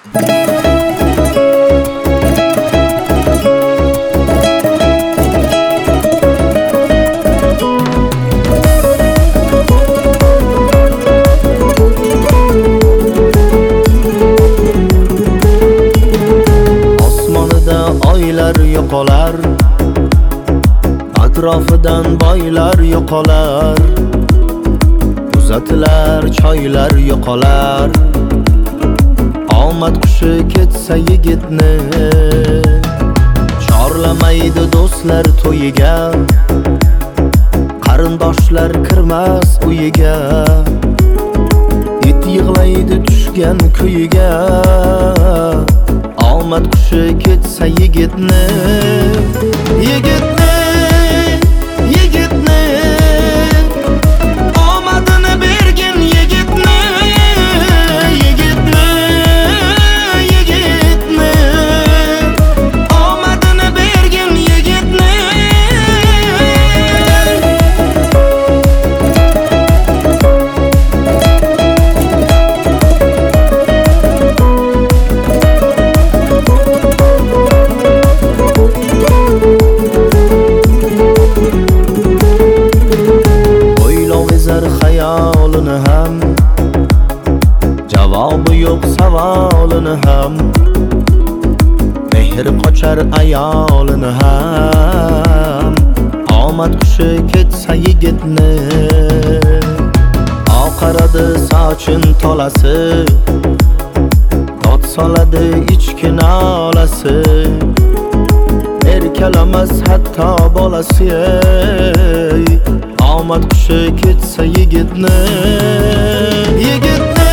Oylar yo'qolar, atrofidan boylar yo'qolar, uzatilar choylar yo'qolar. Omad qushi ketsa yigitni chorlamaydi do'stlar to'yiga, qarindoshlar kirmas uyiga, it yig'laydi tushgan kuyiga. Omad qushi ketsa yigitni omadini bergin yigitni omadini bergin yigitni. Xayolini ham, javobi yo'q savolini ham, mehr qochar ayolini ham. Omad qushi ketsa yigitni oqaradi sochin tolasi, dod soladi ichki nolasi, erkalamas hatto bolasi. Omad qushi ketsa yigitni